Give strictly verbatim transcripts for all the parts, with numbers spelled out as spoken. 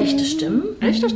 Echte Stimmen? Echte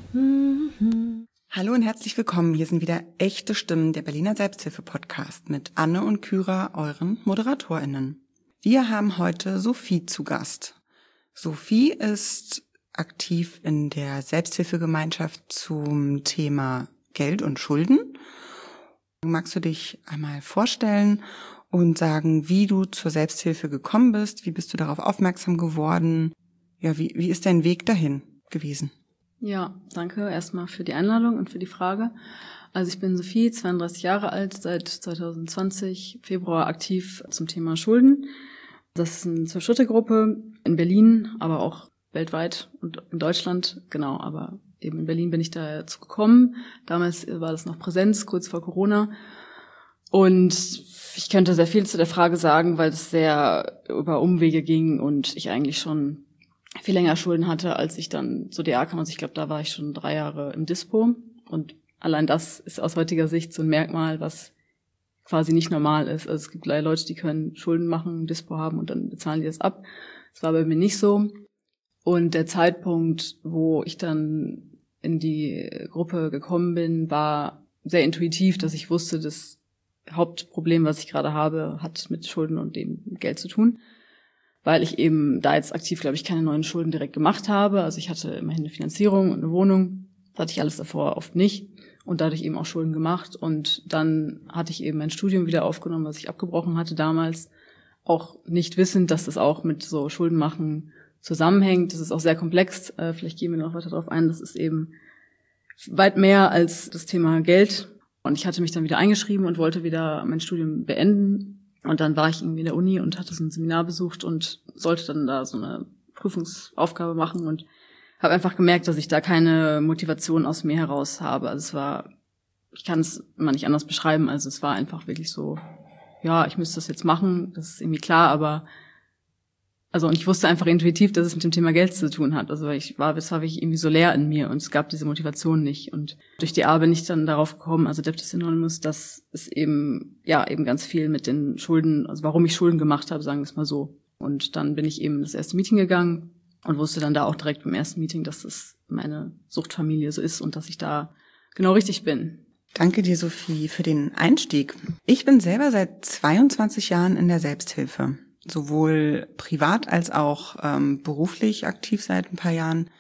Stimmen. Hallo und herzlich willkommen. Hier sind wieder Echte Stimmen, der Berliner Selbsthilfe-Podcast mit Anne und Kyra, euren ModeratorInnen. Wir haben heute Sophie zu Gast. Sophie ist aktiv in der Selbsthilfegemeinschaft zum Thema Geld und Schulden. Magst du dich einmal vorstellen und sagen, wie du zur Selbsthilfe gekommen bist? Wie bist du darauf aufmerksam geworden? Ja, wie, wie ist dein Weg dahin gewesen? Ja, danke erstmal für die Einladung und für die Frage. Also ich bin Sophie, zweiunddreißig Jahre alt, seit zwanzig zwanzig Februar aktiv zum Thema Schulden. Das ist eine Zwölf-Schritte-Gruppe in Berlin, aber auch weltweit und in Deutschland. Genau, aber eben in Berlin bin ich dazu gekommen. Damals war das noch Präsenz, kurz vor Corona. Und ich könnte sehr viel zu der Frage sagen, weil es sehr über Umwege ging und ich eigentlich schon viel länger Schulden hatte, als ich dann zur D A kam. Also ich glaube, da war ich schon drei Jahre im Dispo. Und allein das ist aus heutiger Sicht so ein Merkmal, was quasi nicht normal ist. Also es gibt leider Leute, die können Schulden machen, Dispo haben und dann bezahlen die das ab. Das war bei mir nicht so. Und der Zeitpunkt, wo ich dann in die Gruppe gekommen bin, war sehr intuitiv, dass ich wusste, das Hauptproblem, was ich gerade habe, hat mit Schulden und dem Geld zu tun. Weil ich eben da jetzt aktiv, glaube ich, keine neuen Schulden direkt gemacht habe. Also ich hatte immerhin eine Finanzierung und eine Wohnung. Das hatte ich alles davor oft nicht. Und dadurch eben auch Schulden gemacht. Und dann hatte ich eben mein Studium wieder aufgenommen, was ich abgebrochen hatte damals. Auch nicht wissend, dass das auch mit so Schuldenmachen zusammenhängt. Das ist auch sehr komplex. Äh, vielleicht gehen wir noch weiter darauf ein. Das ist eben weit mehr als das Thema Geld. Und ich hatte mich dann wieder eingeschrieben und wollte wieder mein Studium beenden. Und dann war ich irgendwie in der Uni und hatte so ein Seminar besucht und sollte dann da so eine Prüfungsaufgabe machen und habe einfach gemerkt, dass ich da keine Motivation aus mir heraus habe. Also es war, ich kann es immer nicht anders beschreiben, also es war einfach wirklich so, ja, ich müsste das jetzt machen, das ist irgendwie klar, aber also und ich wusste einfach intuitiv, dass es mit dem Thema Geld zu tun hat. Also ich war, das war wirklich irgendwie so leer in mir und es gab diese Motivation nicht. Und durch die A bin ich dann darauf gekommen, also Debtors Anonymous, dass es eben, ja, eben ganz viel mit den Schulden, also warum ich Schulden gemacht habe, sagen wir es mal so. Und dann bin ich eben in das erste Meeting gegangen und wusste dann da auch direkt beim ersten Meeting, dass das meine Suchtfamilie so ist und dass ich da genau richtig bin. Danke dir, Sophie, für den Einstieg. Ich bin selber seit zweiundzwanzig Jahren in der Selbsthilfe. Sowohl privat als auch ähm, beruflich aktiv seit ein paar Jahren.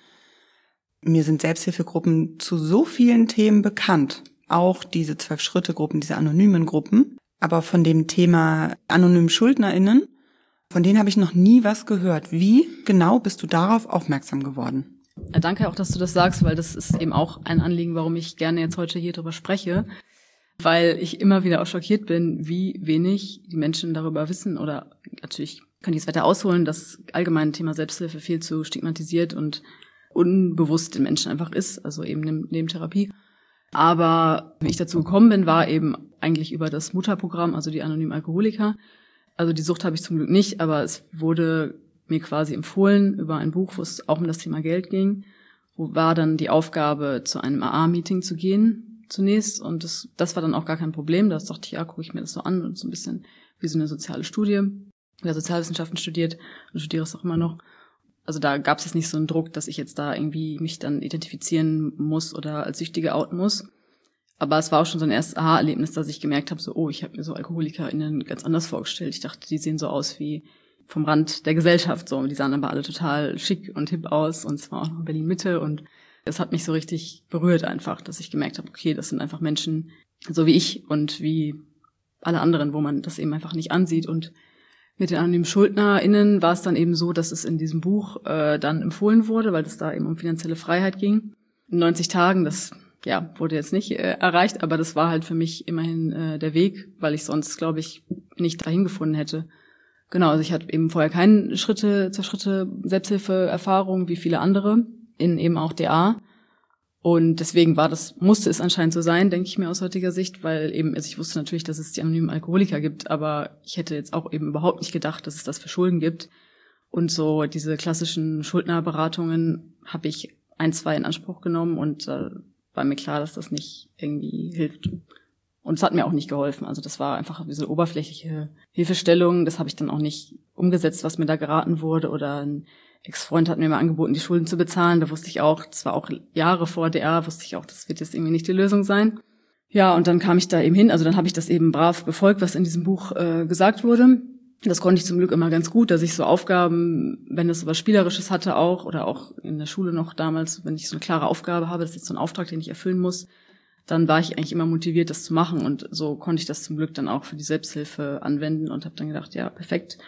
Mir sind Selbsthilfegruppen zu so vielen Themen bekannt. Auch diese Zwölf-Schritte-Gruppen, diese anonymen Gruppen. Aber von dem Thema anonymen SchuldnerInnen, von denen habe ich noch nie was gehört. Wie genau bist du darauf aufmerksam geworden? Ja, danke auch, dass du das sagst, weil das ist eben auch ein Anliegen, warum ich gerne jetzt heute hier drüber spreche. Weil ich immer wieder auch schockiert bin, wie wenig die Menschen darüber wissen oder natürlich kann ich es weiter ausholen, dass allgemein Thema Selbsthilfe viel zu stigmatisiert und unbewusst den Menschen einfach ist, also eben neben Therapie. Aber wie ich dazu gekommen bin, war eben eigentlich über das Mutterprogramm, also die anonymen Alkoholiker. Also die Sucht habe ich zum Glück nicht, aber es wurde mir quasi empfohlen über ein Buch, wo es auch um das Thema Geld ging, wo war dann die Aufgabe, zu einem A A-Meeting zu gehen, zunächst, und das, das war dann auch gar kein Problem. Da dachte ich, ja, gucke ich mir das so an und so ein bisschen wie so eine soziale Studie. Ich habe Sozialwissenschaften studiert und studiere es auch immer noch. Also da gab es jetzt nicht so einen Druck, dass ich jetzt da irgendwie mich dann identifizieren muss oder als Süchtige outen muss. Aber es war auch schon so ein erstes Aha-Erlebnis, dass ich gemerkt habe, so, oh, ich habe mir so AlkoholikerInnen ganz anders vorgestellt. Ich dachte, die sehen so aus wie vom Rand der Gesellschaft, so. Die sahen aber alle total schick und hip aus und es war auch noch in Berlin-Mitte und es hat mich so richtig berührt einfach, dass ich gemerkt habe, okay, das sind einfach Menschen, so wie ich und wie alle anderen, wo man das eben einfach nicht ansieht. Und mit den anonymen SchuldnerInnen war es dann eben so, dass es in diesem Buch äh, dann empfohlen wurde, weil es da eben um finanzielle Freiheit ging. In neunzig Tagen, das ja wurde jetzt nicht äh, erreicht, aber das war halt für mich immerhin äh, der Weg, weil ich sonst, glaube ich, nicht dahin gefunden hätte. Genau, also ich hatte eben vorher keine Schritte zur Schritte Selbsthilfe-Erfahrung wie viele andere, in eben auch D A. Und deswegen war das, musste es anscheinend so sein, denke ich mir aus heutiger Sicht, weil eben, also ich wusste natürlich, dass es die anonymen Alkoholiker gibt, aber ich hätte jetzt auch eben überhaupt nicht gedacht, dass es das für Schulden gibt. Und so diese klassischen Schuldnerberatungen habe ich ein, zwei in Anspruch genommen und äh, war mir klar, dass das nicht irgendwie hilft. Und es hat mir auch nicht geholfen. Also das war einfach diese oberflächliche Hilfestellung. Das habe ich dann auch nicht umgesetzt, was mir da geraten wurde oder ein Ex-Freund hat mir mal angeboten, die Schulden zu bezahlen. Da wusste ich auch, das war auch Jahre vor D A, wusste ich auch, das wird jetzt irgendwie nicht die Lösung sein. Ja, und dann kam ich da eben hin. Also dann habe ich das eben brav befolgt, was in diesem Buch äh, gesagt wurde. Das konnte ich zum Glück immer ganz gut, dass ich so Aufgaben, wenn es so was Spielerisches hatte auch, oder auch in der Schule noch damals, wenn ich so eine klare Aufgabe habe, das ist jetzt so ein Auftrag, den ich erfüllen muss, dann war ich eigentlich immer motiviert, das zu machen. Und so konnte ich das zum Glück dann auch für die Selbsthilfe anwenden und habe dann gedacht, ja, perfekt.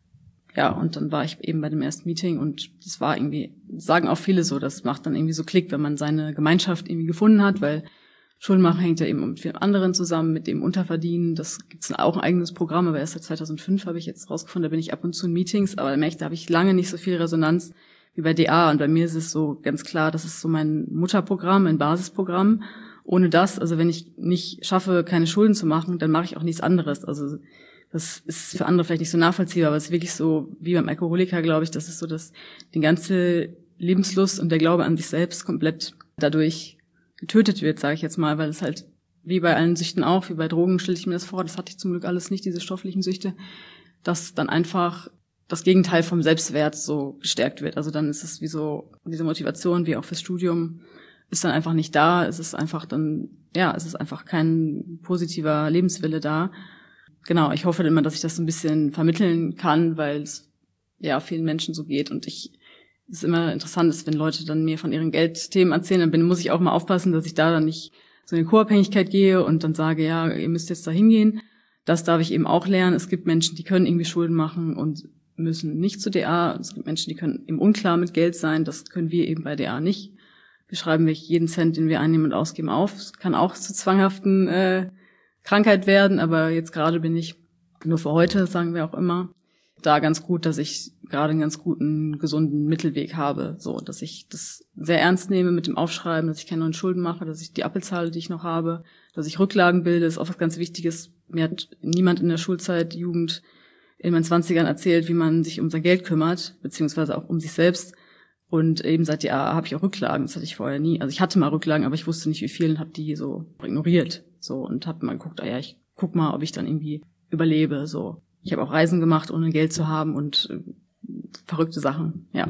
Ja, und dann war ich eben bei dem ersten Meeting und das war irgendwie, das sagen auch viele so, das macht dann irgendwie so Klick, wenn man seine Gemeinschaft irgendwie gefunden hat, weil Schulden machen hängt ja eben mit vielen anderen zusammen, mit dem Unterverdienen. Das gibt's auch ein eigenes Programm, aber erst seit zweitausendfünf habe ich jetzt rausgefunden, da bin ich ab und zu in Meetings, aber da merke ich, da habe ich lange nicht so viel Resonanz wie bei D A. Und bei mir ist es so ganz klar, das ist so mein Mutterprogramm, mein Basisprogramm. Ohne das, also wenn ich nicht schaffe, keine Schulden zu machen, dann mache ich auch nichts anderes. Also das ist für andere vielleicht nicht so nachvollziehbar, aber es ist wirklich so, wie beim Alkoholiker, glaube ich, das ist so, dass die ganze Lebenslust und der Glaube an sich selbst komplett dadurch getötet wird, sage ich jetzt mal, weil es halt wie bei allen Süchten auch, wie bei Drogen stelle ich mir das vor, das hatte ich zum Glück alles nicht, diese stofflichen Süchte, dass dann einfach das Gegenteil vom Selbstwert so gestärkt wird. Also dann ist es wie so, diese Motivation, wie auch fürs Studium, ist dann einfach nicht da. Es ist einfach dann, ja, es ist einfach kein positiver Lebenswille da. Genau, ich hoffe immer, dass ich das ein bisschen vermitteln kann, weil es ja vielen Menschen so geht und ich es ist immer interessant, ist, wenn Leute dann mir von ihren Geldthemen erzählen, dann bin, muss ich auch mal aufpassen, dass ich da dann nicht so in die Co-Abhängigkeit gehe und dann sage, ja, ihr müsst jetzt da hingehen. Das darf ich eben auch lernen. Es gibt Menschen, die können irgendwie Schulden machen und müssen nicht zu D A. Es gibt Menschen, die können eben unklar mit Geld sein. Das können wir eben bei D A nicht. Wir schreiben wirklich jeden Cent, den wir einnehmen und ausgeben, auf. Es kann auch zu zwanghaften äh, Krankheit werden, aber jetzt gerade bin ich, nur für heute, sagen wir auch immer, da ganz gut, dass ich gerade einen ganz guten, gesunden Mittelweg habe, so, dass ich das sehr ernst nehme mit dem Aufschreiben, dass ich keine neuen Schulden mache, dass ich die Appelzahle, die ich noch habe, dass ich Rücklagen bilde, ist auch was ganz Wichtiges. Mir hat niemand in der Schulzeit, Jugend, in meinen Zwanzigern erzählt, wie man sich um sein Geld kümmert, beziehungsweise auch um sich selbst. Und eben seit Jahr habe ich auch Rücklagen, das hatte ich vorher nie. Also ich hatte mal Rücklagen, aber ich wusste nicht, wie viel und habe die so ignoriert, so, und habe mal geguckt, ah ja, ich guck mal, ob ich dann irgendwie überlebe, so. Ich habe auch Reisen gemacht, ohne Geld zu haben und äh, verrückte Sachen, ja.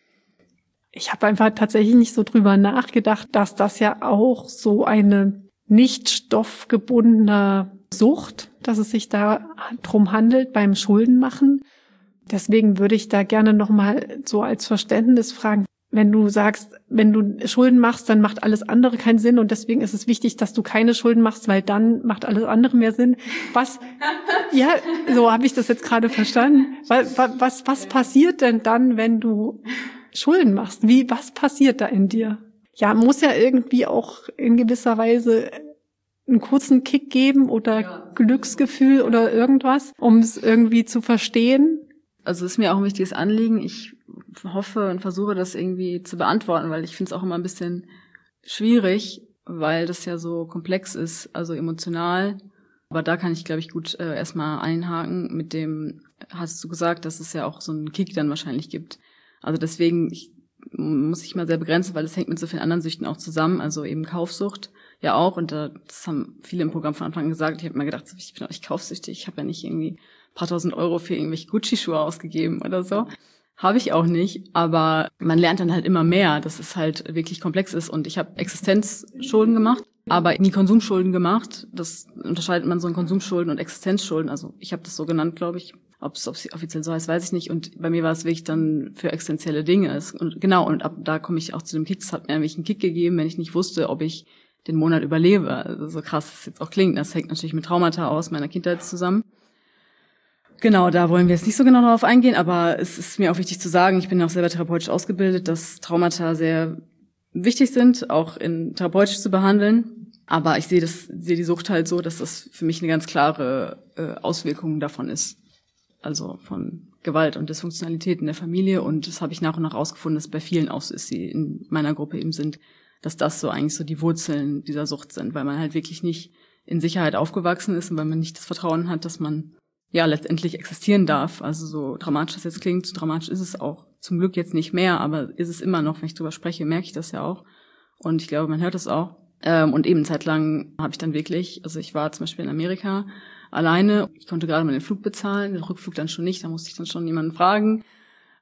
Ich habe einfach tatsächlich nicht so drüber nachgedacht, dass das ja auch so eine nicht stoffgebundene Sucht, dass es sich da drum handelt beim Schuldenmachen. Deswegen würde ich da gerne nochmal so als Verständnis fragen, wenn du sagst, wenn du Schulden machst, dann macht alles andere keinen Sinn und deswegen ist es wichtig, dass du keine Schulden machst, weil dann macht alles andere mehr Sinn. Was, ja, so habe ich das jetzt gerade verstanden. Was, was, was passiert denn dann, wenn du Schulden machst? Wie, was passiert da in dir? Ja, muss ja irgendwie auch in gewisser Weise einen kurzen Kick geben oder ja. Glücksgefühl oder irgendwas, um es irgendwie zu verstehen. Also es ist mir auch ein wichtiges Anliegen. Ich hoffe und versuche das irgendwie zu beantworten, weil ich finde es auch immer ein bisschen schwierig, weil das ja so komplex ist, also emotional. Aber da kann ich, glaube ich, gut äh, erstmal einhaken mit dem, hast du gesagt, dass es ja auch so einen Kick dann wahrscheinlich gibt. Also deswegen ich, muss ich mal sehr begrenzen, weil das hängt mit so vielen anderen Süchten auch zusammen, also eben Kaufsucht ja auch. Und äh, das haben viele im Programm von Anfang an gesagt. Ich habe mir gedacht, ich bin auch nicht kaufsüchtig, ich habe ja nicht irgendwie ein paar tausend Euro für irgendwelche Gucci-Schuhe ausgegeben oder so. Habe ich auch nicht, aber man lernt dann halt immer mehr, dass es halt wirklich komplex ist. Und ich habe Existenzschulden gemacht, aber nie Konsumschulden gemacht. Das unterscheidet man so in Konsumschulden und Existenzschulden. Also ich habe das so genannt, glaube ich. Ob es offiziell so heißt, weiß ich nicht. Und bei mir war es wirklich dann für existenzielle Dinge. Und genau, und ab da komme ich auch zu dem Kick. Es hat mir nämlich einen Kick gegeben, wenn ich nicht wusste, ob ich den Monat überlebe. Also so krass es jetzt auch klingt. Das hängt natürlich mit Traumata aus meiner Kindheit zusammen. Genau, da wollen wir jetzt nicht so genau darauf eingehen, aber es ist mir auch wichtig zu sagen, ich bin auch selber therapeutisch ausgebildet, dass Traumata sehr wichtig sind, auch in therapeutisch zu behandeln. Aber ich sehe das, sehe die Sucht halt so, dass das für mich eine ganz klare äh, Auswirkung davon ist. Also von Gewalt und Dysfunktionalität in der Familie. Und das habe ich nach und nach rausgefunden, dass bei vielen auch so ist, die in meiner Gruppe eben sind, dass das so eigentlich so die Wurzeln dieser Sucht sind, weil man halt wirklich nicht in Sicherheit aufgewachsen ist und weil man nicht das Vertrauen hat, dass man ja letztendlich existieren darf. Also so dramatisch das jetzt klingt, so dramatisch ist es auch zum Glück jetzt nicht mehr, aber ist es immer noch, wenn ich drüber spreche, merke ich das ja auch. Und ich glaube, man hört es auch. Und eben zeitlang habe ich dann wirklich, also ich war zum Beispiel in Amerika alleine, ich konnte gerade mal den Flug bezahlen, den Rückflug dann schon nicht, da musste ich dann schon jemanden fragen.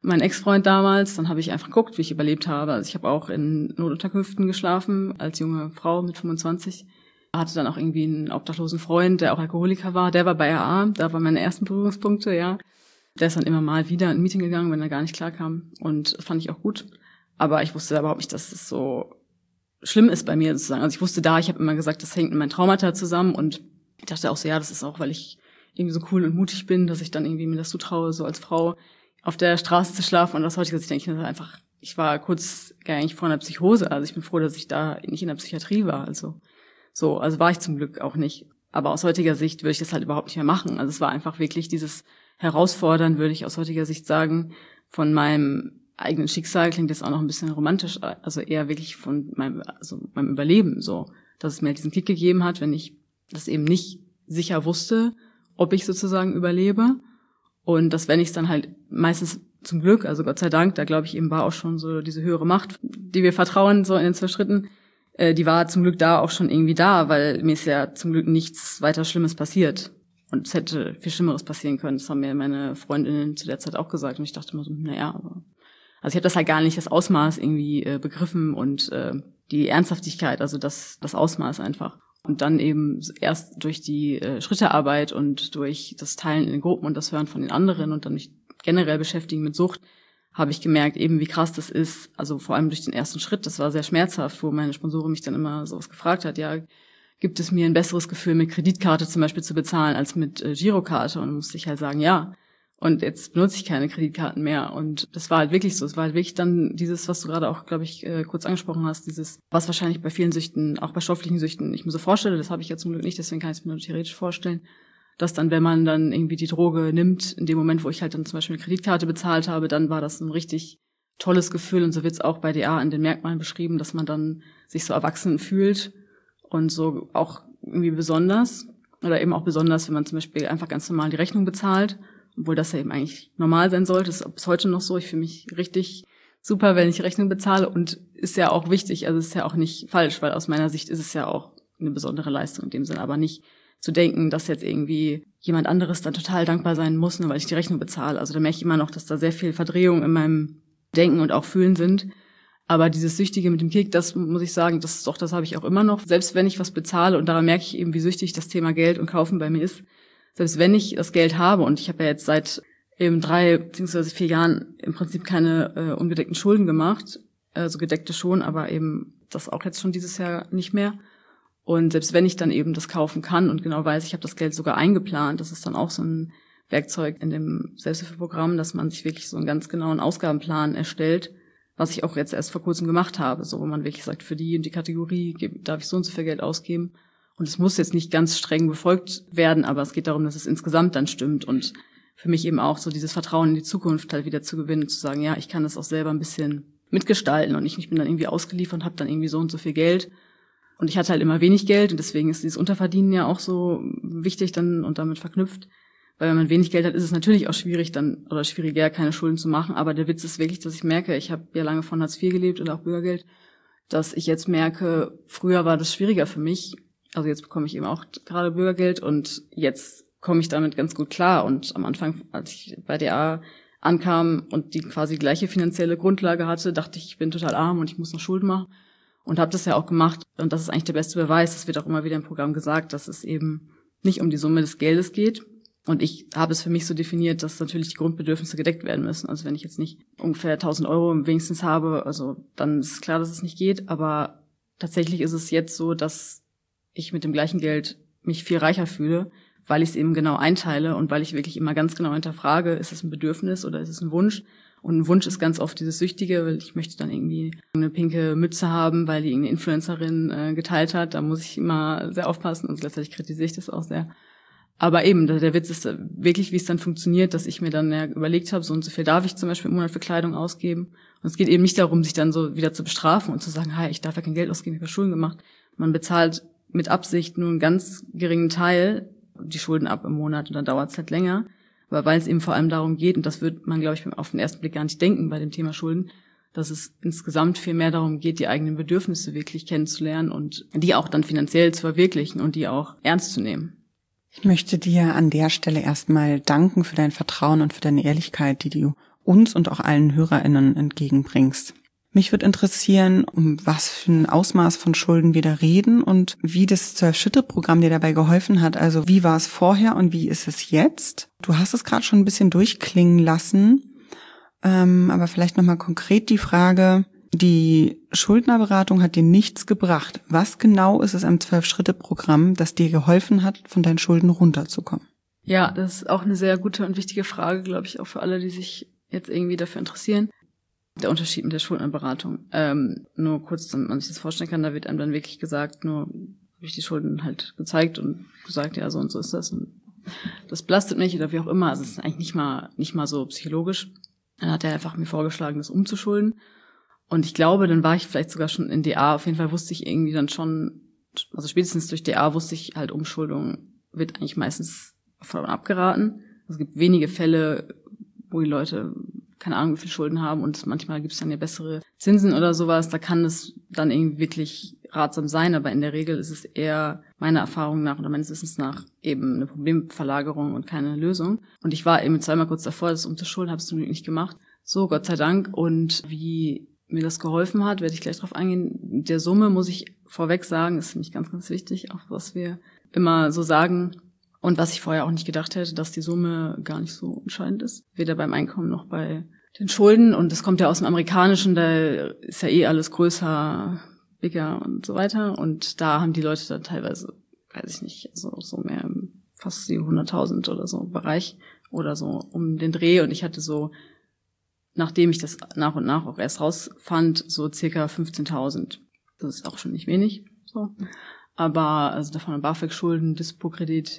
mein Ex-Freund damals, dann habe ich einfach geguckt, wie ich überlebt habe. Also ich habe auch in Notunterkünften geschlafen, als junge Frau mit fünfundzwanzig. Hatte dann auch irgendwie einen obdachlosen Freund, der auch Alkoholiker war. Der war bei R A, da waren meine ersten Berührungspunkte, ja. Der ist dann immer mal wieder in ein Meeting gegangen, wenn er gar nicht klarkam. Und das fand ich auch gut. Aber ich wusste überhaupt nicht, dass es so schlimm ist bei mir sozusagen. Also ich wusste da, ich habe immer gesagt, das hängt mit meinen Traumata zusammen. Und ich dachte auch so, ja, das ist auch, weil ich irgendwie so cool und mutig bin, dass ich dann irgendwie mir das zutraue, so als Frau auf der Straße zu schlafen. Und das heutige, ich denke, ich einfach, ich war kurz gar nicht vor einer Psychose. Also ich bin froh, dass ich da nicht in der Psychiatrie war. Also so, also war ich zum Glück auch nicht. Aber aus heutiger Sicht würde ich das halt überhaupt nicht mehr machen. Also es war einfach wirklich dieses Herausfordern, würde ich aus heutiger Sicht sagen, von meinem eigenen Schicksal, klingt jetzt auch noch ein bisschen romantisch, also eher wirklich von meinem, also meinem Überleben, so, dass es mir halt diesen Kick gegeben hat, wenn ich das eben nicht sicher wusste, ob ich sozusagen überlebe. Und dass, wenn ich es dann halt meistens zum Glück, also Gott sei Dank, da glaube ich eben war auch schon so diese höhere Macht, die wir vertrauen, so in den zwei Schritten, äh, die war zum Glück da auch schon irgendwie da, weil mir ist ja zum Glück nichts weiter Schlimmes passiert. Und es hätte viel Schlimmeres passieren können. Das haben mir meine Freundinnen zu der Zeit auch gesagt. Und ich dachte immer so, naja, aber... Also ich habe das halt gar nicht, das Ausmaß irgendwie äh, begriffen und äh, die Ernsthaftigkeit, also das das Ausmaß einfach. Und dann eben erst durch die äh, Schrittearbeit und durch das Teilen in den Gruppen und das Hören von den anderen und dann mich generell beschäftigen mit Sucht, habe ich gemerkt, eben wie krass das ist. Also vor allem durch den ersten Schritt, das war sehr schmerzhaft, wo meine Sponsorin mich dann immer sowas gefragt hat, ja, gibt es mir ein besseres Gefühl, mit Kreditkarte zum Beispiel zu bezahlen, als mit äh, Girokarte? Und dann musste ich halt sagen, ja. Und jetzt benutze ich keine Kreditkarten mehr. Und das war halt wirklich so. Es war halt wirklich dann dieses, was du gerade auch, glaube ich, äh, kurz angesprochen hast, dieses, was wahrscheinlich bei vielen Süchten, auch bei stofflichen Süchten, ich mir so vorstelle, das habe ich ja zum Glück nicht, deswegen kann ich es mir nur theoretisch vorstellen, dass dann, wenn man dann irgendwie die Droge nimmt, in dem Moment, wo ich halt dann zum Beispiel eine Kreditkarte bezahlt habe, dann war das ein richtig tolles Gefühl. Und so wird es auch bei D A in den Merkmalen beschrieben, dass man dann sich so erwachsen fühlt und so auch irgendwie besonders. Oder eben auch besonders, wenn man zum Beispiel einfach ganz normal die Rechnung bezahlt, obwohl das ja eben eigentlich normal sein sollte. Das ist bis heute noch so. Ich fühle mich richtig super, wenn ich Rechnung bezahle, und ist ja auch wichtig. Also ist ja auch nicht falsch, weil aus meiner Sicht ist es ja auch eine besondere Leistung in dem Sinn. Aber nicht zu denken, dass jetzt irgendwie jemand anderes dann total dankbar sein muss, nur weil ich die Rechnung bezahle. Also da merke ich immer noch, dass da sehr viel Verdrehung in meinem Denken und auch Fühlen sind. Aber dieses Süchtige mit dem Kick, das muss ich sagen, das ist doch, das habe ich auch immer noch. Selbst wenn ich was bezahle, und daran merke ich eben, wie süchtig das Thema Geld und Kaufen bei mir ist. Selbst wenn ich das Geld habe, und ich habe ja jetzt seit eben drei beziehungsweise vier Jahren im Prinzip keine äh, ungedeckten Schulden gemacht, also gedeckte schon, aber eben das auch jetzt schon dieses Jahr nicht mehr. Und selbst wenn ich dann eben das kaufen kann und genau weiß, ich habe das Geld sogar eingeplant, das ist dann auch so ein Werkzeug in dem Selbsthilfeprogramm, dass man sich wirklich so einen ganz genauen Ausgabenplan erstellt, was ich auch jetzt erst vor kurzem gemacht habe, so wo man wirklich sagt, für die und die Kategorie darf ich so und so viel Geld ausgeben. Und es muss jetzt nicht ganz streng befolgt werden, aber es geht darum, dass es insgesamt dann stimmt. Und für mich eben auch so dieses Vertrauen in die Zukunft halt wieder zu gewinnen, zu sagen, ja, ich kann das auch selber ein bisschen mitgestalten und ich, ich bin dann irgendwie ausgeliefert und habe dann irgendwie so und so viel Geld. Und ich hatte halt immer wenig Geld, und deswegen ist dieses Unterverdienen ja auch so wichtig dann und damit verknüpft. Weil wenn man wenig Geld hat, ist es natürlich auch schwierig dann oder schwieriger, keine Schulden zu machen. Aber der Witz ist wirklich, dass ich merke, ich habe ja lange von Hartz vier gelebt oder auch Bürgergeld, dass ich jetzt merke, früher war das schwieriger für mich. Also jetzt bekomme ich eben auch gerade Bürgergeld und jetzt komme ich damit ganz gut klar. Und am Anfang, als ich bei D A ankam und die quasi gleiche finanzielle Grundlage hatte, dachte ich, ich bin total arm und ich muss noch Schulden machen. Und habe das ja auch gemacht. Und das ist eigentlich der beste Beweis. Das wird auch immer wieder im Programm gesagt, dass es eben nicht um die Summe des Geldes geht. Und ich habe es für mich so definiert, dass natürlich die Grundbedürfnisse gedeckt werden müssen. Also wenn ich jetzt nicht ungefähr tausend Euro wenigstens habe, also dann ist klar, dass es nicht geht. Aber tatsächlich ist es jetzt so, dass ich mit dem gleichen Geld mich viel reicher fühle, weil ich es eben genau einteile und weil ich wirklich immer ganz genau hinterfrage, ist es ein Bedürfnis oder ist es ein Wunsch? Und ein Wunsch ist ganz oft dieses Süchtige, weil ich möchte dann irgendwie eine pinke Mütze haben, weil die irgendeine Influencerin äh, geteilt hat. Da muss ich immer sehr aufpassen, und gleichzeitig kritisiere ich das auch sehr. Aber eben, der Witz ist wirklich, wie es dann funktioniert, dass ich mir dann ja überlegt habe, so und so viel darf ich zum Beispiel im Monat für Kleidung ausgeben. Und es geht eben nicht darum, sich dann so wieder zu bestrafen und zu sagen, hey, ich darf ja kein Geld ausgeben, ich habe Schulden gemacht. Man bezahlt mit Absicht nur einen ganz geringen Teil die Schulden ab im Monat, und dann dauert es halt länger. Aber weil es eben vor allem darum geht, und das wird man, glaube ich, auf den ersten Blick gar nicht denken bei dem Thema Schulden, dass es insgesamt viel mehr darum geht, die eigenen Bedürfnisse wirklich kennenzulernen und die auch dann finanziell zu verwirklichen und die auch ernst zu nehmen. Ich möchte dir an der Stelle erstmal danken für dein Vertrauen und für deine Ehrlichkeit, die du uns und auch allen HörerInnen entgegenbringst. Mich würde interessieren, um was für ein Ausmaß von Schulden wir da reden und wie das zwölf-Schritte-Programm dir dabei geholfen hat. Also wie war es vorher und wie ist es jetzt? Du hast es gerade schon ein bisschen durchklingen lassen, ähm, aber vielleicht nochmal konkret die Frage, die Schuldnerberatung hat dir nichts gebracht. Was genau ist es am zwölf-Schritte-Programm, das dir geholfen hat, von deinen Schulden runterzukommen? Ja, das ist auch eine sehr gute und wichtige Frage, glaube ich, auch für alle, die sich jetzt irgendwie dafür interessieren. Der Unterschied mit der Schuldnerberatung. Ähm, nur kurz, damit man sich das vorstellen kann, da wird einem dann wirklich gesagt, nur habe ich die Schulden halt gezeigt und gesagt, ja, so und so ist das und das belastet mich oder wie auch immer. Also es ist eigentlich nicht mal nicht mal so psychologisch. Dann hat er einfach mir vorgeschlagen, das umzuschulden. Und ich glaube, dann war ich vielleicht sogar schon in D A. Auf jeden Fall wusste ich irgendwie dann schon, also spätestens durch D A wusste ich halt, Umschuldung wird eigentlich meistens davon abgeraten. Also es gibt wenige Fälle, wo die Leute keine Ahnung, wie viel Schulden haben und manchmal gibt es dann ja bessere Zinsen oder sowas, da kann es dann irgendwie wirklich ratsam sein, aber in der Regel ist es eher meiner Erfahrung nach oder meines Wissens nach eben eine Problemverlagerung und keine Lösung. Und ich war eben zweimal kurz davor, das umzuschulden, habe es zum Glück nicht gemacht. So, Gott sei Dank. Und wie mir das geholfen hat, werde ich gleich drauf eingehen. Mit der Summe muss ich vorweg sagen, ist nämlich ganz, ganz wichtig, auch was wir immer so sagen, und was ich vorher auch nicht gedacht hätte, dass die Summe gar nicht so entscheidend ist. Weder beim Einkommen noch bei den Schulden. Und das kommt ja aus dem Amerikanischen, da ist ja eh alles größer, bigger und so weiter. Und da haben die Leute dann teilweise, weiß ich nicht, so, so mehr fast die hunderttausend oder so Bereich oder so um den Dreh. Und ich hatte so, nachdem ich das nach und nach auch erst rausfand, so circa fünfzehntausend. Das ist auch schon nicht wenig. So. Aber also davon BAföG-Schulden, Dispo-Kredit,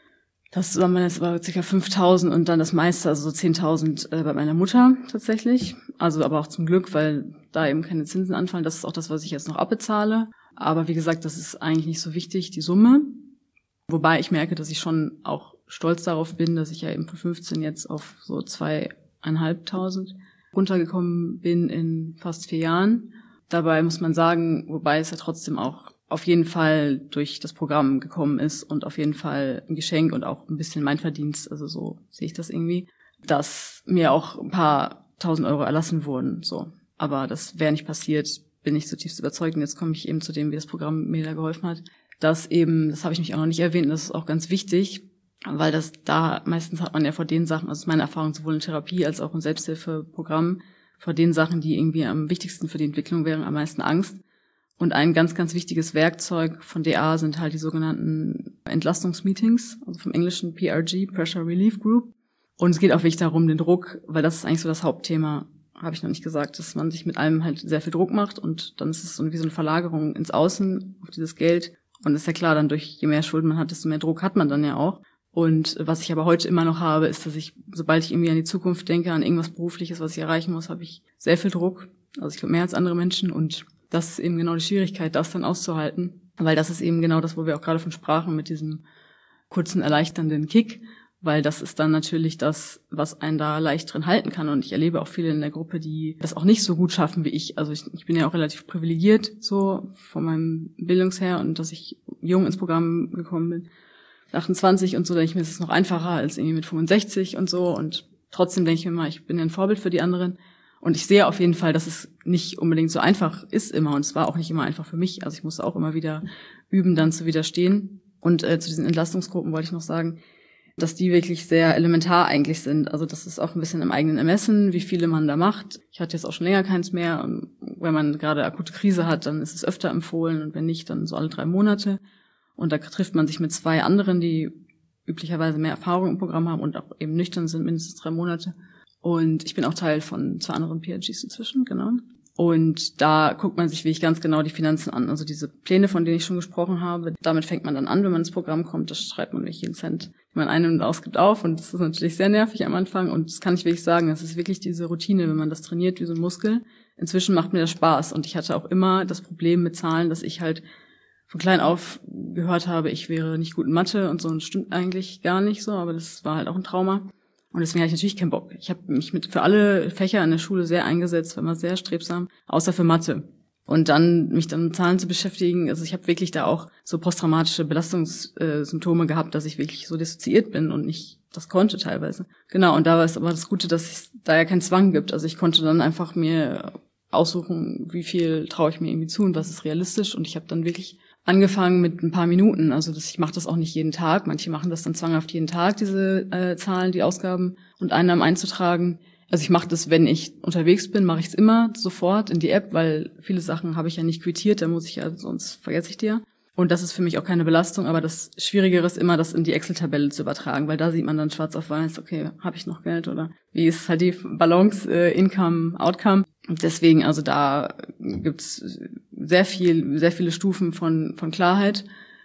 das waren jetzt aber ca. fünftausend und dann das meiste, also so zehntausend äh, bei meiner Mutter tatsächlich. Also aber auch zum Glück, weil da eben keine Zinsen anfallen. Das ist auch das, was ich jetzt noch abbezahle. Aber wie gesagt, das ist eigentlich nicht so wichtig, die Summe. Wobei ich merke, dass ich schon auch stolz darauf bin, dass ich ja eben von fünfzehn jetzt auf so zweieinhalbtausend runtergekommen bin in fast vier Jahren. Dabei muss man sagen, wobei es ja trotzdem auch auf jeden Fall durch das Programm gekommen ist und auf jeden Fall ein Geschenk und auch ein bisschen mein Verdienst, also so sehe ich das irgendwie, dass mir auch ein paar tausend Euro erlassen wurden, so. Aber das wäre nicht passiert, bin ich zutiefst überzeugt. Und jetzt komme ich eben zu dem, wie das Programm mir da geholfen hat, dass eben, das habe ich mich auch noch nicht erwähnt, und das ist auch ganz wichtig, weil das da, meistens hat man ja vor den Sachen, also das ist meine Erfahrung sowohl in Therapie als auch im Selbsthilfeprogramm, vor den Sachen, die irgendwie am wichtigsten für die Entwicklung wären, am meisten Angst. Und ein ganz, ganz wichtiges Werkzeug von D A sind halt die sogenannten Entlastungsmeetings, also vom englischen P R G, Pressure Relief Group. Und es geht auch wirklich darum, den Druck, weil das ist eigentlich so das Hauptthema, habe ich noch nicht gesagt, dass man sich mit allem halt sehr viel Druck macht und dann ist es so wie so eine Verlagerung ins Außen auf dieses Geld. Und ist ja klar, dann durch, je mehr Schulden man hat, desto mehr Druck hat man dann ja auch. Und was ich aber heute immer noch habe, ist, dass ich, sobald ich irgendwie an die Zukunft denke, an irgendwas Berufliches, was ich erreichen muss, habe ich sehr viel Druck. Also ich glaube mehr als andere Menschen und das ist eben genau die Schwierigkeit, das dann auszuhalten. Weil das ist eben genau das, wo wir auch gerade von sprachen, mit diesem kurzen, erleichternden Kick. Weil das ist dann natürlich das, was einen da leicht drin halten kann. Und ich erlebe auch viele in der Gruppe, die das auch nicht so gut schaffen wie ich. Also ich, ich bin ja auch relativ privilegiert, so von meinem Bildungsher und dass ich jung ins Programm gekommen bin. achtundzwanzig und so, denke ich mir, ist es noch einfacher als irgendwie mit fünfundsechzig und so. Und trotzdem denke ich mir mal, ich bin ja ein Vorbild für die anderen. Und ich sehe auf jeden Fall, dass es nicht unbedingt so einfach ist immer. Und es war auch nicht immer einfach für mich. Also ich musste auch immer wieder üben, dann zu widerstehen. Und äh, zu diesen Entlastungsgruppen wollte ich noch sagen, dass die wirklich sehr elementar eigentlich sind. Also das ist auch ein bisschen im eigenen Ermessen, wie viele man da macht. Ich hatte jetzt auch schon länger keins mehr. Und wenn man gerade akute Krise hat, dann ist es öfter empfohlen. Und wenn nicht, dann so alle drei Monate. Und da trifft man sich mit zwei anderen, die üblicherweise mehr Erfahrung im Programm haben und auch eben nüchtern sind, mindestens drei Monate. Und ich bin auch Teil von zwei anderen P R Gs inzwischen, genau. Und da guckt man sich wirklich ganz genau die Finanzen an. Also diese Pläne, von denen ich schon gesprochen habe, damit fängt man dann an, wenn man ins Programm kommt. Das schreibt man wirklich jeden Cent, den man ein- und ausgibt, auf. Und das ist natürlich sehr nervig am Anfang. Und das kann ich wirklich sagen, das ist wirklich diese Routine, wenn man das trainiert wie so ein Muskel. Inzwischen macht mir das Spaß. Und ich hatte auch immer das Problem mit Zahlen, dass ich halt von klein auf gehört habe, ich wäre nicht gut in Mathe und so. Und das stimmt eigentlich gar nicht so, aber das war halt auch ein Trauma. Und deswegen hatte ich natürlich keinen Bock. Ich habe mich mit für alle Fächer in der Schule sehr eingesetzt, war immer sehr strebsam, außer für Mathe. Und dann mich dann mit Zahlen zu beschäftigen, also ich habe wirklich da auch so posttraumatische Belastungssymptome gehabt, dass ich wirklich so dissoziiert bin und nicht das konnte teilweise. Genau, und da war es aber das Gute, dass es da ja keinen Zwang gibt. Also ich konnte dann einfach mir aussuchen, wie viel traue ich mir irgendwie zu und was ist realistisch. Und ich habe dann wirklich angefangen mit ein paar Minuten. Also das, ich mache das auch nicht jeden Tag. Manche machen das dann zwanghaft jeden Tag, diese äh, Zahlen, die Ausgaben und Einnahmen einzutragen. Also ich mache das, wenn ich unterwegs bin, mache ich es immer sofort in die App, weil viele Sachen habe ich ja nicht quittiert, da muss ich ja, sonst vergesse ich die ja. Und das ist für mich auch keine Belastung, aber das Schwierigere ist immer, das in die Excel-Tabelle zu übertragen, weil da sieht man dann schwarz auf weiß, okay, habe ich noch Geld oder wie ist halt die Balance, äh, Income, Outcome. Und deswegen, also da gibt's sehr viel, sehr viele Stufen von von Klarheit,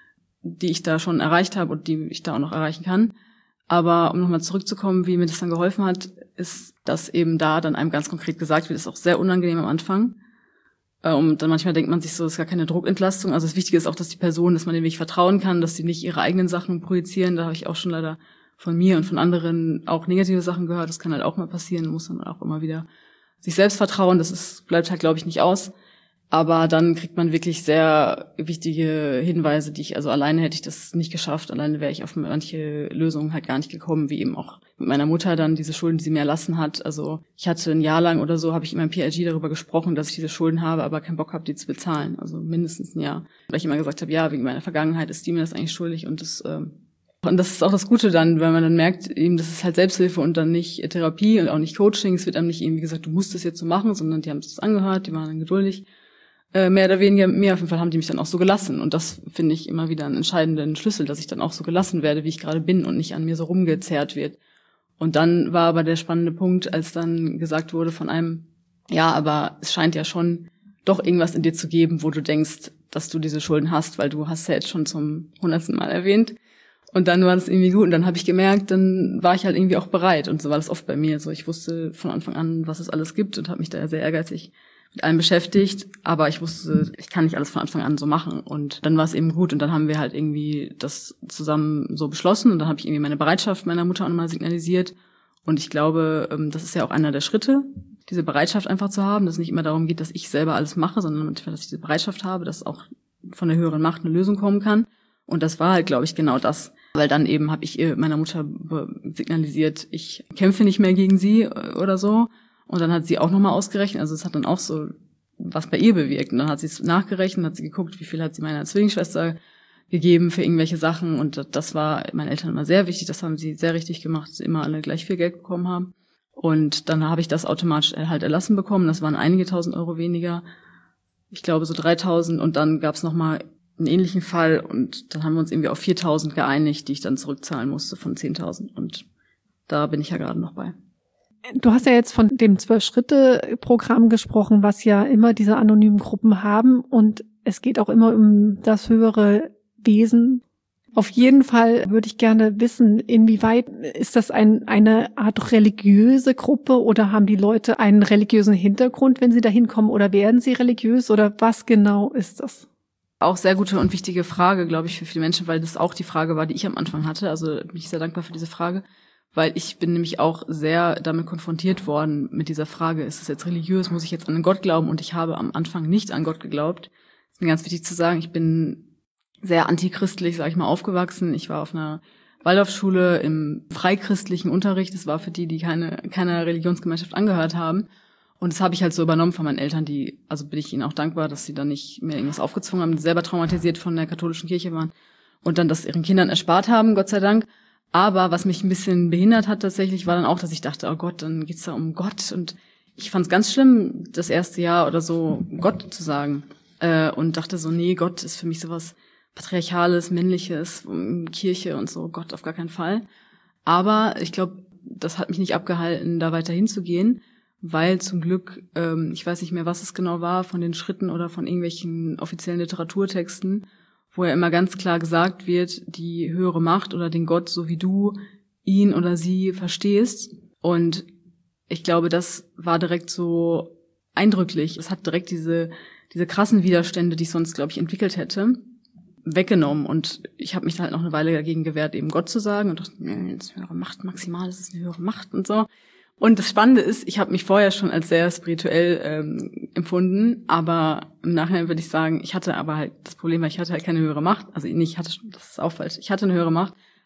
die ich da schon erreicht habe und die ich da auch noch erreichen kann. Aber um nochmal zurückzukommen, wie mir das dann geholfen hat, ist, dass eben da dann einem ganz konkret gesagt wird, das ist auch sehr unangenehm am Anfang. Und dann manchmal denkt man sich so, das ist gar keine Druckentlastung. Also das Wichtige ist auch, dass die Person, dass man dem wirklich vertrauen kann, dass sie nicht ihre eigenen Sachen projizieren. Da habe ich auch schon leider von mir und von anderen auch negative Sachen gehört. Das kann halt auch mal passieren, muss man auch immer wieder sich selbst vertrauen. Das ist, bleibt halt, glaube ich, nicht aus. Aber dann kriegt man wirklich sehr wichtige Hinweise, die ich, also alleine hätte ich das nicht geschafft. Alleine wäre ich auf manche Lösungen halt gar nicht gekommen, wie eben auch mit meiner Mutter dann diese Schulden, die sie mir erlassen hat. Also ich hatte ein Jahr lang oder so, habe ich in meinem P I G darüber gesprochen, dass ich diese Schulden habe, aber keinen Bock habe, die zu bezahlen. Also mindestens ein Jahr. Weil ich immer gesagt habe, ja, wegen meiner Vergangenheit ist die mir das eigentlich schuldig. Und das ähm, und das ist auch das Gute dann, wenn man dann merkt, eben, das ist halt Selbsthilfe und dann nicht Therapie und auch nicht Coaching. Es wird einem nicht irgendwie gesagt, du musst das jetzt so machen, sondern die haben es angehört, die waren dann geduldig. Äh, mehr oder weniger, mehr auf jeden Fall haben die mich dann auch so gelassen. Und das finde ich immer wieder einen entscheidenden Schlüssel, dass ich dann auch so gelassen werde, wie ich gerade bin und nicht an mir so rumgezerrt wird. Und dann war aber der spannende Punkt, als dann gesagt wurde von einem, ja, aber es scheint ja schon doch irgendwas in dir zu geben, wo du denkst, dass du diese Schulden hast, weil du hast ja jetzt schon zum hundertsten Mal erwähnt. Und dann war das irgendwie gut und dann habe ich gemerkt, dann war ich halt irgendwie auch bereit. Und so war das oft bei mir. So, ich wusste von Anfang an, was es alles gibt und habe mich da sehr ehrgeizig mit allem beschäftigt, aber ich wusste, ich kann nicht alles von Anfang an so machen und dann war es eben gut und dann haben wir halt irgendwie das zusammen so beschlossen und dann habe ich irgendwie meine Bereitschaft meiner Mutter auch nochmal signalisiert und ich glaube, das ist ja auch einer der Schritte, diese Bereitschaft einfach zu haben, dass es nicht immer darum geht, dass ich selber alles mache, sondern dass ich diese Bereitschaft habe, dass auch von der höheren Macht eine Lösung kommen kann und das war halt, glaube ich, genau das, weil dann eben habe ich ihr, meiner Mutter signalisiert, ich kämpfe nicht mehr gegen sie oder so. Und dann hat sie auch nochmal ausgerechnet, also es hat dann auch so was bei ihr bewirkt. Und dann hat sie es nachgerechnet, hat sie geguckt, wie viel hat sie meiner Zwillingsschwester gegeben für irgendwelche Sachen. Und das war meinen Eltern immer sehr wichtig, das haben sie sehr richtig gemacht, dass sie immer alle gleich viel Geld bekommen haben. Und dann habe ich das automatisch halt erlassen bekommen. Das waren einige tausend Euro weniger, ich glaube so dreitausend. Und dann gab es nochmal einen ähnlichen Fall. Und dann haben wir uns irgendwie auf viertausend geeinigt, die ich dann zurückzahlen musste von zehntausend. Und da bin ich ja gerade noch bei. Du hast ja jetzt von dem Zwölf-Schritte-Programm gesprochen, was ja immer diese anonymen Gruppen haben und es geht auch immer um das höhere Wesen. Auf jeden Fall würde ich gerne wissen, inwieweit ist das ein, eine Art religiöse Gruppe oder haben die Leute einen religiösen Hintergrund, wenn sie da hinkommen oder werden sie religiös oder was genau ist das? Auch sehr gute und wichtige Frage, glaube ich, für viele Menschen, weil das auch die Frage war, die ich am Anfang hatte. Also bin ich sehr dankbar für diese Frage. Weil ich bin nämlich auch sehr damit konfrontiert worden mit dieser Frage, ist es jetzt religiös, muss ich jetzt an einen Gott glauben? Und ich habe am Anfang nicht an Gott geglaubt. Das ist mir ganz wichtig zu sagen, ich bin sehr antichristlich, sage ich mal, aufgewachsen. Ich war auf einer Waldorfschule im freikristlichen Unterricht. Das war für die, die keine keiner Religionsgemeinschaft angehört haben. Und das habe ich halt so übernommen von meinen Eltern, die, also bin ich ihnen auch dankbar, dass sie dann nicht mehr irgendwas aufgezwungen haben, die selber traumatisiert von der katholischen Kirche waren und dann das ihren Kindern erspart haben, Gott sei Dank. Aber was mich ein bisschen behindert hat tatsächlich, war dann auch, dass ich dachte, oh Gott, dann geht's da um Gott. Und ich fand es ganz schlimm, das erste Jahr oder so Gott zu sagen. Äh, und dachte so, nee, Gott ist für mich sowas Patriarchales, Männliches, Kirche und so, Gott auf gar keinen Fall. Aber ich glaube, das hat mich nicht abgehalten, da weiter hinzugehen, weil zum Glück, ähm, ich weiß nicht mehr, was es genau war, von den Schritten oder von irgendwelchen offiziellen Literaturtexten, wo ja immer ganz klar gesagt wird, die höhere Macht oder den Gott, so wie du ihn oder sie verstehst. Und ich glaube, das war direkt so eindrücklich. Es hat direkt diese diese krassen Widerstände, die ich sonst, glaube ich, entwickelt hätte, weggenommen. Und ich habe mich halt noch eine Weile dagegen gewehrt, eben Gott zu sagen und dachte, nee, das ist eine höhere Macht, maximal, das ist eine höhere Macht und so. Und das Spannende ist, ich habe mich vorher schon als sehr spirituell ähm, empfunden, aber im Nachhinein würde ich sagen, ich hatte aber halt das Problem, weil ich hatte halt keine höhere Macht, also nicht, ich hatte, das ist auch falsch, ich hatte eine höhere Macht,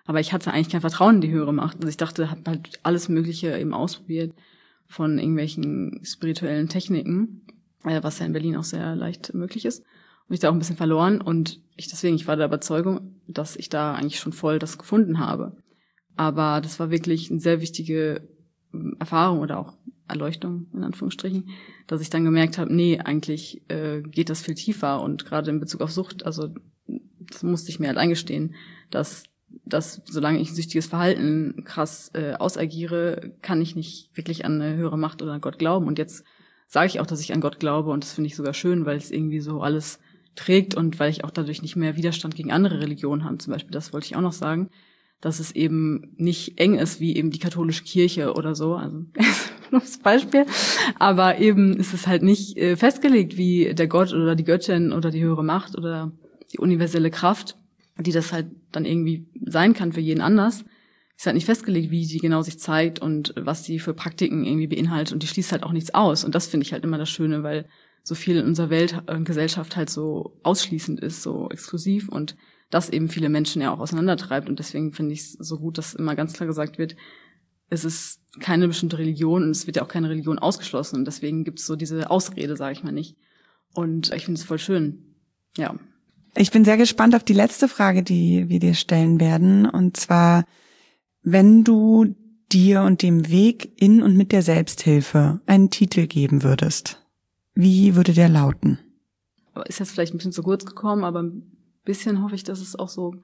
Aber ich hatte eigentlich kein Vertrauen in die höhere Macht. Also ich dachte, habe halt alles Mögliche eben ausprobiert von irgendwelchen spirituellen Techniken, was ja in Berlin auch sehr leicht möglich ist. Und ich da auch ein bisschen verloren und ich deswegen, ich war der Überzeugung, dass ich da eigentlich schon voll das gefunden habe. Aber das war wirklich eine sehr wichtige Erfahrung oder auch Erleuchtung, in Anführungsstrichen, dass ich dann gemerkt habe, nee, eigentlich äh, geht das viel tiefer und gerade in Bezug auf Sucht, also das musste ich mir halt eingestehen, dass, dass solange ich ein süchtiges Verhalten krass äh, ausagiere, kann ich nicht wirklich an eine höhere Macht oder an Gott glauben. Und jetzt sage ich auch, dass ich an Gott glaube und das finde ich sogar schön, weil es irgendwie so alles trägt und weil ich auch dadurch nicht mehr Widerstand gegen andere Religionen habe. Zum Beispiel, das wollte ich auch noch sagen, dass es eben nicht eng ist wie eben die katholische Kirche oder so, also das Beispiel. Aber eben ist es halt nicht äh, festgelegt, wie der Gott oder die Göttin oder die höhere Macht oder die universelle Kraft, die das halt dann irgendwie sein kann für jeden anders, ist halt nicht festgelegt, wie die genau sich zeigt und was die für Praktiken irgendwie beinhaltet und die schließt halt auch nichts aus. Und das finde ich halt immer das Schöne, weil so viel in unserer Welt und äh, Gesellschaft halt so ausschließend ist, so exklusiv und das eben viele Menschen ja auch auseinandertreibt. Und deswegen finde ich es so gut, dass immer ganz klar gesagt wird, es ist keine bestimmte Religion und es wird ja auch keine Religion ausgeschlossen. Und deswegen gibt es so diese Ausrede, sage ich mal nicht. Und ich finde es voll schön. Ja. Ich bin sehr gespannt auf die letzte Frage, die wir dir stellen werden. Und zwar, wenn du dir und dem Weg in und mit der Selbsthilfe einen Titel geben würdest, wie würde der lauten? Ist jetzt vielleicht ein bisschen zu kurz gekommen, aber ein bisschen hoffe ich, dass es auch so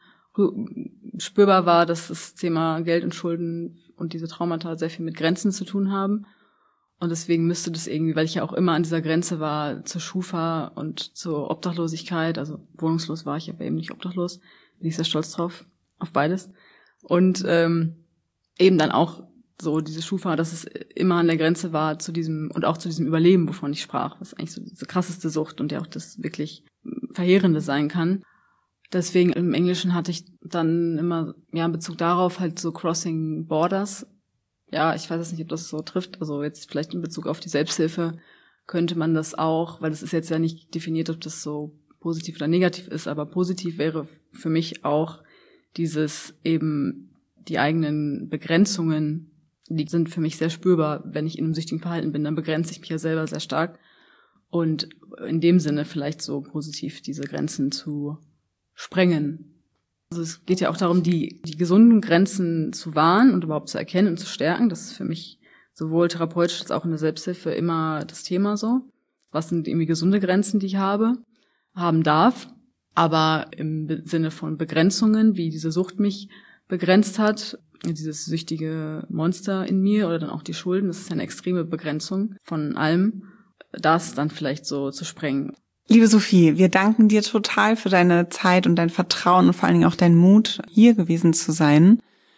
spürbar war, dass das Thema Geld und Schulden und diese Traumata sehr viel mit Grenzen zu tun haben. Und deswegen müsste das irgendwie, weil ich ja auch immer an dieser Grenze war zur Schufa und zur Obdachlosigkeit, also wohnungslos war ich aber eben nicht obdachlos, bin ich sehr stolz drauf, auf beides. Und ähm, eben dann auch so diese Schufa, dass es immer an der Grenze war zu diesem und auch zu diesem Überleben, wovon ich sprach, was eigentlich so diese krasseste Sucht und ja auch das wirklich Verheerende sein kann. Deswegen im Englischen hatte ich dann immer, ja, in Bezug darauf halt so Crossing Borders. Ja, ich weiß jetzt nicht, ob das so trifft. Also jetzt vielleicht in Bezug auf die Selbsthilfe könnte man das auch, weil das ist jetzt ja nicht definiert, ob das so positiv oder negativ ist, aber positiv wäre für mich auch dieses eben die eigenen Begrenzungen, die sind für mich sehr spürbar. Wenn ich in einem süchtigen Verhalten bin, dann begrenze ich mich ja selber sehr stark. Und in dem Sinne vielleicht so positiv diese Grenzen zu sprengen. Also es geht ja auch darum, die die gesunden Grenzen zu wahren und überhaupt zu erkennen und zu stärken. Das ist für mich sowohl therapeutisch als auch in der Selbsthilfe immer das Thema so. Was sind irgendwie gesunde Grenzen, die ich habe, haben darf, aber im Sinne von Begrenzungen, wie diese Sucht mich begrenzt hat, dieses süchtige Monster in mir oder dann auch die Schulden, das ist ja eine extreme Begrenzung von allem, das dann vielleicht so zu sprengen. Liebe Sophie, wir danken dir total für deine Zeit und dein Vertrauen und vor allen Dingen auch deinen Mut, hier gewesen zu sein.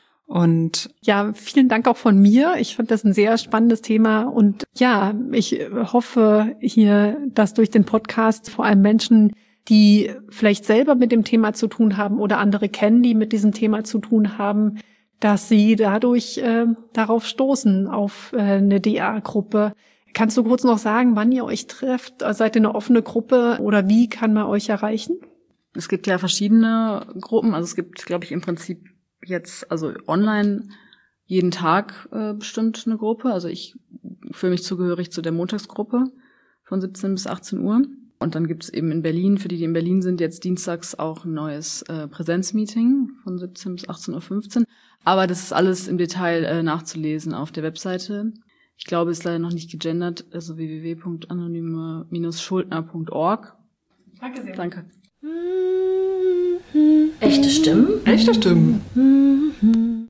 Und ja, vielen Dank auch von mir. Ich fand das ein sehr spannendes Thema und ja, ich hoffe hier, dass durch den Podcast vor allem Menschen, die vielleicht selber mit dem Thema zu tun haben oder andere kennen, die mit diesem Thema zu tun haben, dass sie dadurch äh, darauf stoßen, auf äh, eine D A-Gruppe. Kannst du kurz noch sagen, wann ihr euch trefft? Seid ihr eine offene Gruppe oder wie kann man euch erreichen? Es gibt ja verschiedene Gruppen. Also es gibt, glaube ich, im Prinzip jetzt, also online jeden Tag äh, bestimmt eine Gruppe. Also ich fühle mich zugehörig zu der Montagsgruppe von siebzehn bis achtzehn Uhr. Und dann gibt es eben in Berlin, für die, die in Berlin sind, jetzt dienstags auch ein neues äh, Präsenzmeeting von siebzehn bis achtzehn Uhr fünfzehn. Aber das ist alles im Detail äh, nachzulesen auf der Webseite. Ich glaube, es ist leider noch nicht gegendert, also w w w punkt anonyme Bindestrich schuldner punkt org. Danke sehr. Danke. Echte Stimmen? Echte Stimmen.